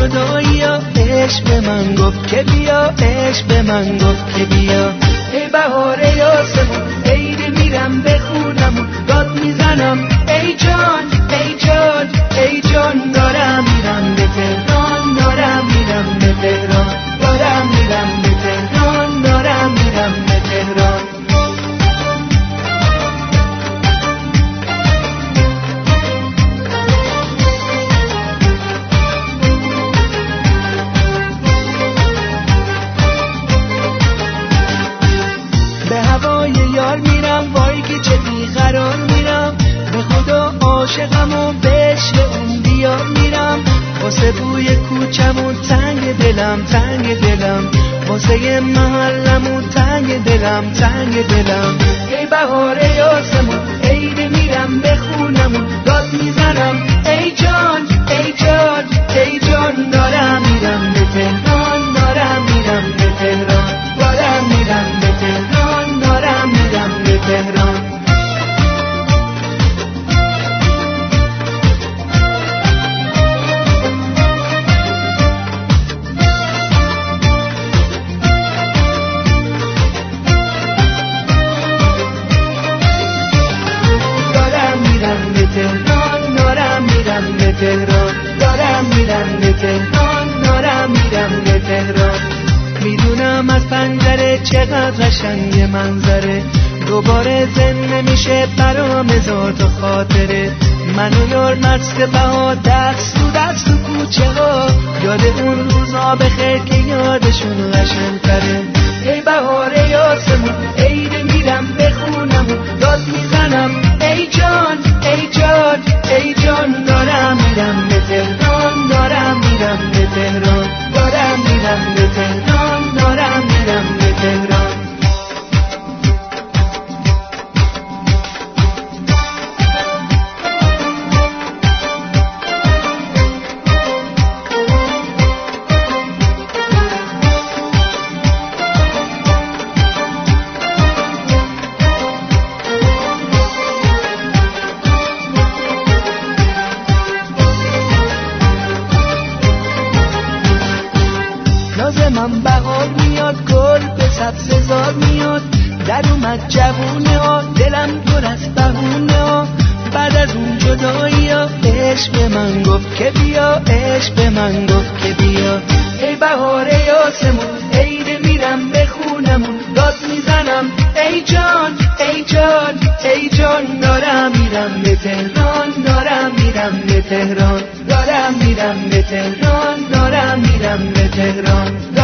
جدایی ها عشق به من گفت که بیا، عشق به من گفت که بیا. ای بهاره آسمون، عید میرم به خونمون، داد میزنم ای جان ای جان ای جان. دارم میرم به تهران، دارم میرم به تهران، دارم میرم به تهران، دارم میرم به تهران. به هوای یار میرم، وای که چه بیقرار میرم، به خدا عاشقم و به عشق اون دیار میرم. واسه بوی کوچمون تنگ دلم، تنگ دلم، واسه محلمون تنگ دلم، تنگ دلم. ای بهاره آسمون، عید میرم به خونمون، داد میزنم ای جان ای جان ای جان. دارم میرم به تهران، دارم میرم به تهران، دارم میرم به تهران، دارم میرم به تهران. تهران دارم میرم به تهران، دارم میرم به تهران. میدونم از پنجره چقدر قشنگ منظره، دوباره زن نمیشه برام هزار تا خاطره. من و یار مست بها، دست تو دست تو کوچه ها، یاد اون روزا بخیر که یادشون قشنگ‌تره. ای بهاره آسمون، عید میرم به خونمون، داد میزنم ای جان ای جان ای جان. دارم میرم به تهران، دارم میرم به تهران، دارم میرم به تهران، دارم میرم به تهران. من بهار میاد، گل به سبززار میاد، در اومد جوونه ها، دلم پر از بهونه ها. بعد از اون جدایی ها عشق به من گفت که بیا، عشق به من گفت که بیا. ای بهاره آسمون، عید میرم به خونمون، داد میزنم ای جان ای جان ای جان. دارم میرم به تهران، دارم میرم به تهران، دارم میرم به تهران، دارم میرم به تهران.